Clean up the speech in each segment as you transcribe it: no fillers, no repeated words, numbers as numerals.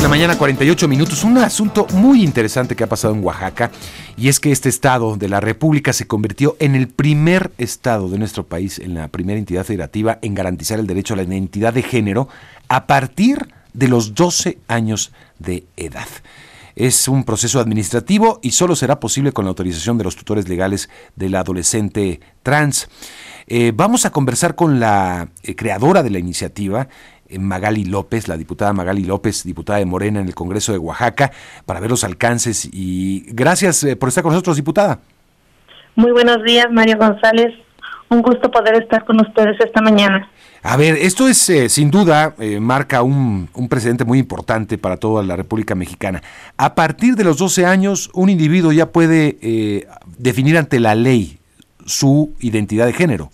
de la mañana, 48 minutos. Un asunto muy interesante que ha pasado en Oaxaca, y es que este estado de la República se convirtió en el primer estado de nuestro país, en la primera entidad federativa en garantizar el derecho a la identidad de género a partir de los 12 años de edad. Es un proceso administrativo y solo será posible con la autorización de los tutores legales del adolescente trans. Vamos a conversar con la creadora de la iniciativa, Magali López, la diputada Magali López, diputada de Morena en el Congreso de Oaxaca, para ver los alcances. Y gracias por estar con nosotros, diputada. Muy buenos días, Mario González. Un gusto poder estar con ustedes esta mañana. A ver, esto es sin duda marca un precedente muy importante para toda la República Mexicana. A partir de los 12 años, un individuo ya puede definir ante la ley su identidad de género.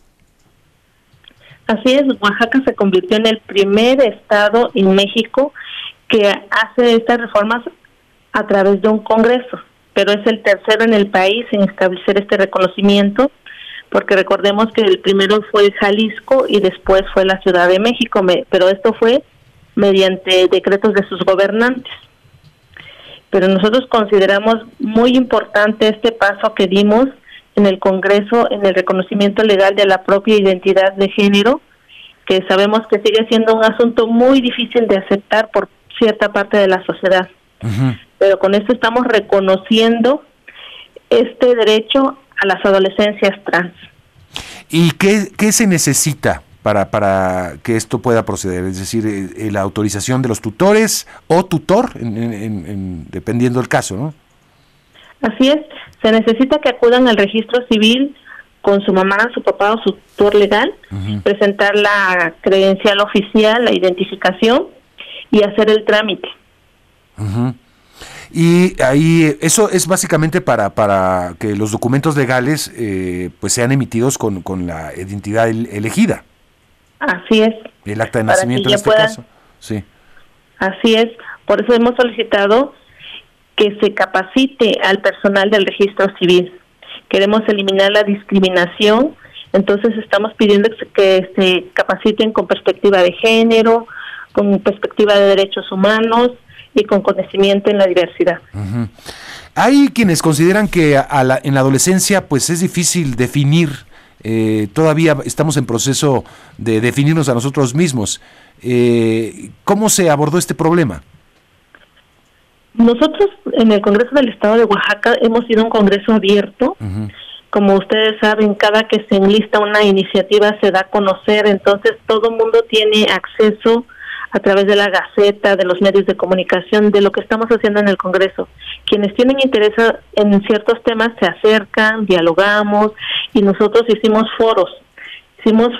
Así es, Oaxaca se convirtió en el primer estado en México que hace estas reformas a través de un congreso, pero es el tercero en el país en establecer este reconocimiento, porque recordemos que el primero fue Jalisco y después fue la Ciudad de México, pero esto fue mediante decretos de sus gobernantes. Pero nosotros consideramos muy importante este paso que dimos en el Congreso, en el reconocimiento legal de la propia identidad de género, que sabemos que sigue siendo un asunto muy difícil de aceptar por cierta parte de la sociedad. Uh-huh. Pero con esto estamos reconociendo este derecho a las adolescencias trans. ¿Y qué se necesita para que esto pueda proceder? Es decir, la autorización de los tutores o tutor, dependiendo del caso, ¿no? Así es, se necesita que acudan al registro civil con su mamá, su papá o su tutor legal, uh-huh, presentar la credencial oficial, la identificación y hacer el trámite. Uh-huh. Y ahí eso es básicamente para que los documentos legales pues sean emitidos con la identidad elegida. Así es. El acta de nacimiento en este caso. Sí. Así es. Por eso hemos solicitado que se capacite al personal del registro civil. Queremos eliminar la discriminación, entonces estamos pidiendo que se capaciten con perspectiva de género, con perspectiva de derechos humanos y con conocimiento en la diversidad. Uh-huh. Hay quienes consideran que en la adolescencia pues es difícil definir, todavía estamos en proceso de definirnos a nosotros mismos. ¿Cómo se abordó este problema? Nosotros en el Congreso del Estado de Oaxaca hemos sido un congreso abierto. Uh-huh. Como ustedes saben, cada que se enlista una iniciativa se da a conocer, entonces todo el mundo tiene acceso a través de la Gaceta, de los medios de comunicación, de lo que estamos haciendo en el Congreso. Quienes tienen interés en ciertos temas se acercan, dialogamos, y nosotros hicimos foros, hicimos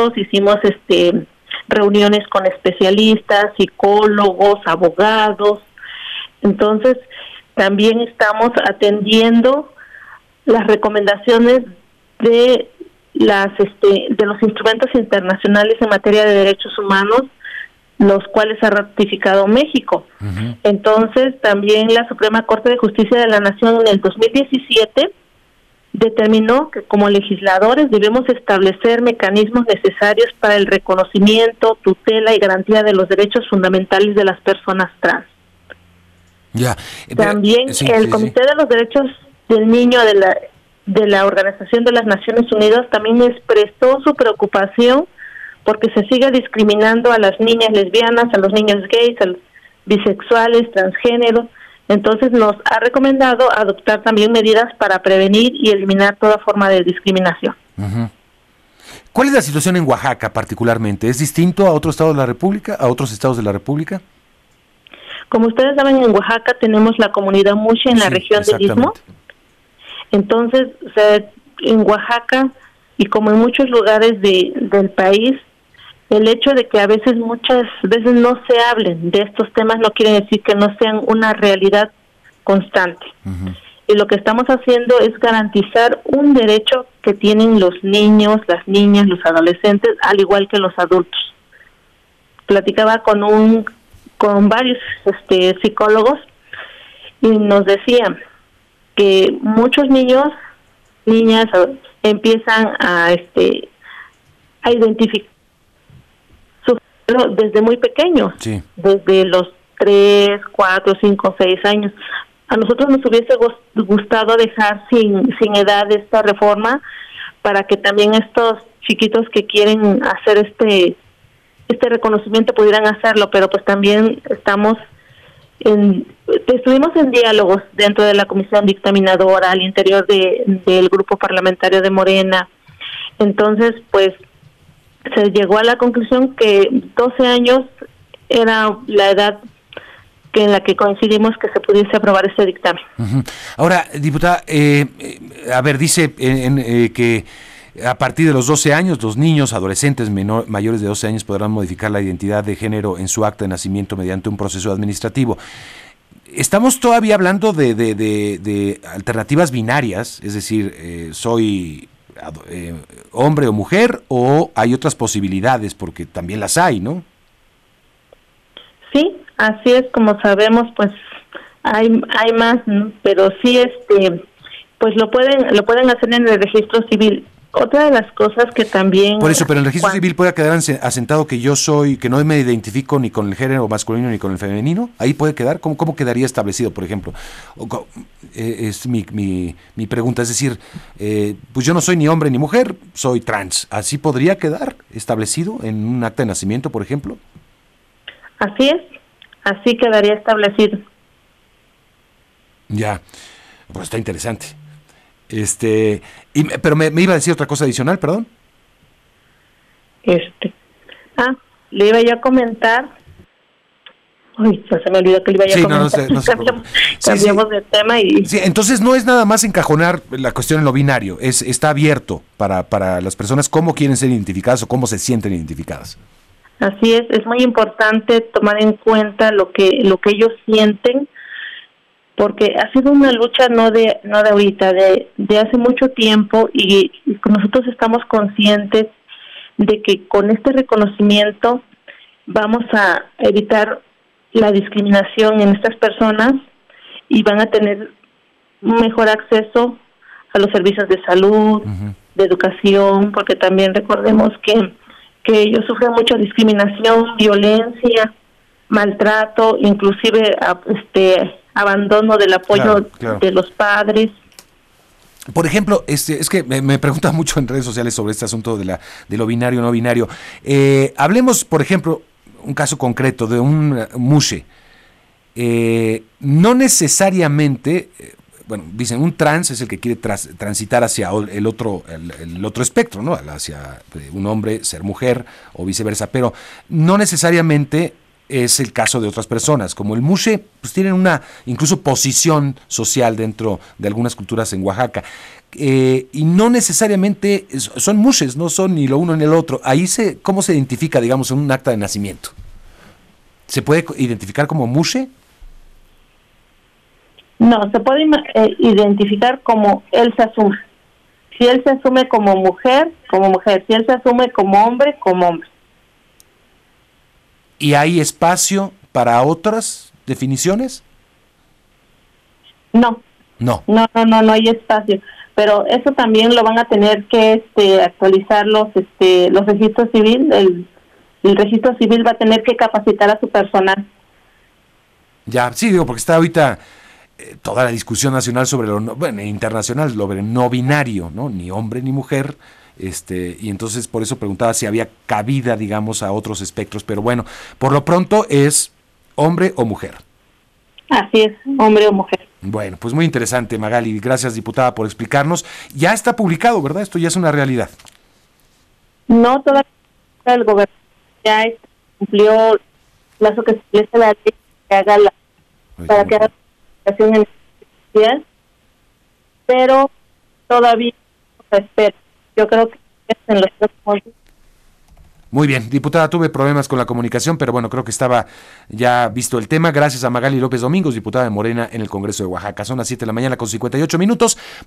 reuniones con especialistas, psicólogos, abogados. Entonces, también estamos atendiendo las recomendaciones de los instrumentos internacionales en materia de derechos humanos, los cuales ha ratificado México. Uh-huh. Entonces, también la Suprema Corte de Justicia de la Nación en el 2017 determinó que como legisladores debemos establecer mecanismos necesarios para el reconocimiento, tutela y garantía de los derechos fundamentales de las personas trans. Ya. También el Comité de los Derechos del Niño de la Organización de las Naciones Unidas también expresó su preocupación porque se sigue discriminando a las niñas lesbianas, a los niños gays, a los bisexuales, transgénero. Entonces nos ha recomendado adoptar también medidas para prevenir y eliminar toda forma de discriminación. Uh-huh. ¿Cuál es la situación en Oaxaca particularmente? ¿Es distinto a otros estados de la República, a otros estados de la República? Como ustedes saben, en Oaxaca tenemos la comunidad Muxe en la región del Istmo. Entonces, en Oaxaca y como en muchos lugares del país, el hecho de que muchas veces no se hablen de estos temas no quiere decir que no sean una realidad constante. Uh-huh. Y lo que estamos haciendo es garantizar un derecho que tienen los niños, las niñas, los adolescentes, al igual que los adultos. Platicaba con varios psicólogos y nos decían que muchos niñas empiezan a identificar su género desde muy pequeños, sí, desde los 3, 4, 5, 6 años. A nosotros nos hubiese gustado dejar sin edad esta reforma para que también estos chiquitos que quieren hacer este reconocimiento pudieran hacerlo, pero pues también estuvimos en diálogos dentro de la comisión dictaminadora al interior del grupo parlamentario de Morena. Entonces, pues se llegó a la conclusión que 12 años era la edad en la que coincidimos que se pudiese aprobar este dictamen. Uh-huh. Ahora, diputada, a ver, dice que a partir de los 12 años, los niños, adolescentes mayores de 12 años podrán modificar la identidad de género en su acta de nacimiento mediante un proceso administrativo. ¿Estamos todavía hablando de alternativas binarias? Es decir, soy hombre o mujer, o hay otras posibilidades, porque también las hay, ¿no? Sí, así es, como sabemos, pues hay más, ¿no? Pero sí, pues lo pueden hacer en el registro civil. Otra de las cosas que también... Por eso, pero en el registro civil puede quedar asentado que que no me identifico ni con el género masculino ni con el femenino. Ahí puede quedar. ¿Cómo quedaría establecido, por ejemplo? Es mi pregunta, es decir, pues yo no soy ni hombre ni mujer, soy trans. ¿Así podría quedar establecido en un acta de nacimiento, por ejemplo? Así es, así quedaría establecido. Ya, pues está interesante. Pero me iba a decir otra cosa adicional, perdón. Le iba yo a comentar. Uy, se me olvidó que le iba a comentar. Cambiamos de tema y... Sí, entonces no es nada más encajonar la cuestión en lo binario, está abierto para las personas cómo quieren ser identificadas o cómo se sienten identificadas. Así es muy importante tomar en cuenta lo que ellos sienten, porque ha sido una lucha no de ahorita, de hace mucho tiempo, y nosotros estamos conscientes de que con este reconocimiento vamos a evitar la discriminación en estas personas y van a tener un mejor acceso a los servicios de salud, uh-huh, de educación, porque también recordemos que ellos sufren mucha discriminación, violencia, maltrato, inclusive abandono del apoyo claro. de los padres. Por ejemplo, es que me preguntan mucho en redes sociales sobre este asunto de lo binario o no binario. Hablemos, por ejemplo, un caso concreto de un mushe. No necesariamente, dicen un trans es el que quiere transitar hacia el otro espectro, ¿no? Hacia un hombre, ser mujer o viceversa, pero no necesariamente es el caso de otras personas. Como el mushe, pues tienen una incluso posición social dentro de algunas culturas en Oaxaca. Y no necesariamente son mushes, no son ni lo uno ni el otro. Ahí ¿cómo se identifica, digamos, en un acta de nacimiento? ¿Se puede identificar como mushe? No, se puede identificar como él se asume. Si él se asume como mujer, como mujer. Si él se asume como hombre, como hombre. ¿Y hay espacio para otras definiciones? No hay espacio. Pero eso también lo van a tener que actualizar los registros civiles. El registro civil va a tener que capacitar a su personal. Ya, sí, digo, porque está ahorita toda la discusión nacional sobre internacional sobre no binario, ¿no? Ni hombre ni mujer. Y entonces por eso preguntaba si había cabida, digamos, a otros espectros, pero bueno, por lo pronto es hombre o mujer. Así es, hombre o mujer. Bueno, pues muy interesante, Magali, gracias, diputada, por explicarnos. Ya está publicado, ¿verdad? Esto ya es una realidad. No, todavía el gobierno ya cumplió el plazo que establece la ley que haga para que haga la publicación en pero todavía se espera. Yo creo que en los próximos días. Muy bien, diputada, tuve problemas con la comunicación, pero bueno, creo que estaba ya visto el tema. Gracias a Magali López Domingos, diputada de Morena en el Congreso de Oaxaca. Son las 7 de la mañana con 58 minutos.